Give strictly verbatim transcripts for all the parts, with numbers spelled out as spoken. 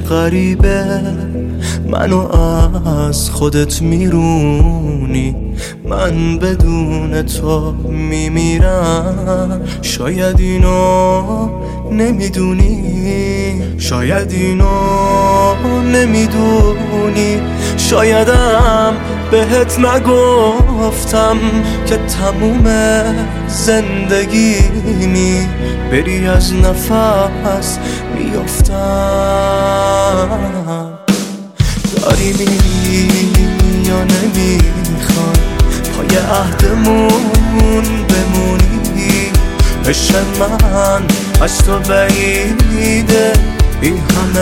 غریبه منو از خودت میرونی، من بدون تو میمیرم. شاید اینو نمیدونی، شاید اینو نمیدونی، شایدم بهت نگفتم که تموم زندگیمی بری از نفس میافتم. داری میری یا نمیخوای پای عهدمون بمونی؟ عشق من از تو بعیده، بی همه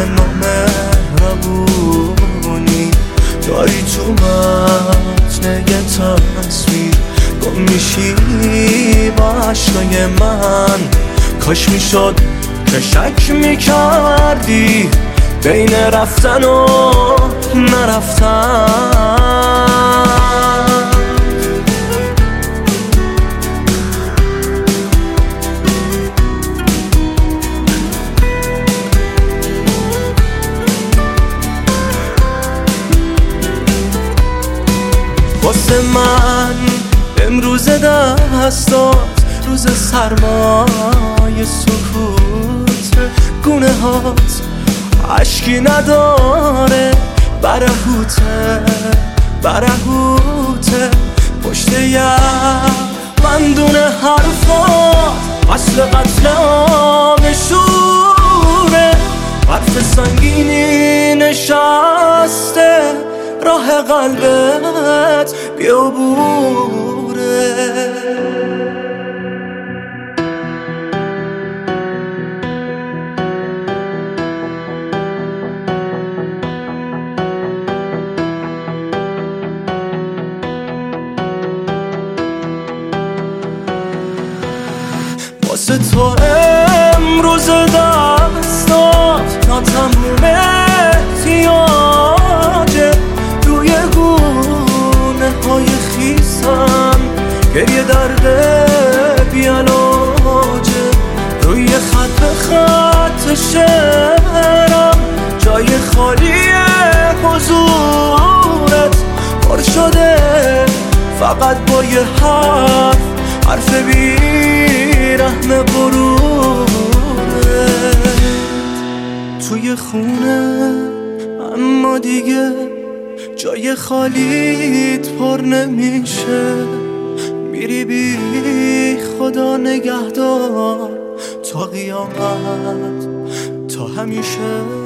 نامهربونی. داری تو متن یه تصویر گم میشی با عشقای من. کاش میشد که شک میکردی بین رفتن و نرفتن. واسه من امروز دستات روز سرمای سکوت، گونه هات عشقی نداره، برهوته برهوته پشت یه من دونه حرفات اصل قتل آمشوره. حرف سنگینی نشسته راه قلبت بیابوره. واسه تو امروز دستات تا تموم احتیاجه، روی گونه های خیسم گریه درده بیعلاجه. روی خط به خط شعرم جای خالی حضورت پر شده، فقط با یه حرف حرف بی رحم غروره. توی خونه اما دیگه جای خالیت پر نمیشه، میری بی خدا نگهدار تا قیامت تا همیشه.